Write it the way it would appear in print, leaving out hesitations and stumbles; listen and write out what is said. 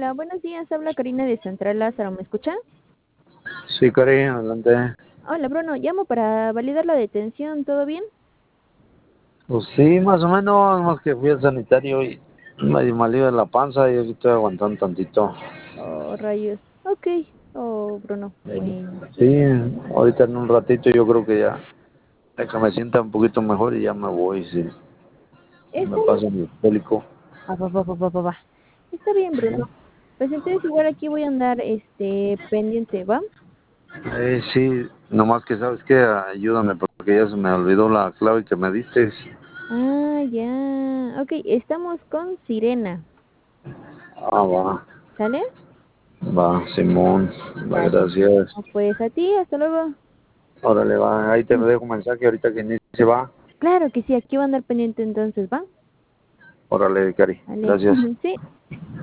Hola, buenos días. Habla Karina de Central Lázaro. ¿Me escucha? Sí, Cari, adelante. Hola, Bruno. Llamo para validar la detención. ¿Todo bien? Pues sí, más o menos, más que fui al sanitario y medio malí de la panza y aquí estoy aguantando tantito. Oh, rayos. Ok. Oh, Bruno. Bueno. Sí, ahorita en un ratito yo creo que ya, de que me sienta un poquito mejor y ya me voy, sí. Me Está bien. pasa mi cólico. Va. Está bien, Bruno. Pues entonces igual aquí voy a andar, pendiente, ¿va? Sí, nomás que sabes que ayúdame porque ya se me olvidó la clave que me diste. Ah, ya. Ok, estamos con Sirena. Va, ¿Sale? va, Simón, va, Dale. gracias. No, pues a ti, hasta luego. Órale, va, ahí te Mm, dejo un mensaje ahorita que inicie, va. Claro que sí, aquí voy a andar pendiente entonces, ¿va? Órale, Cari, Vale. gracias. Sí.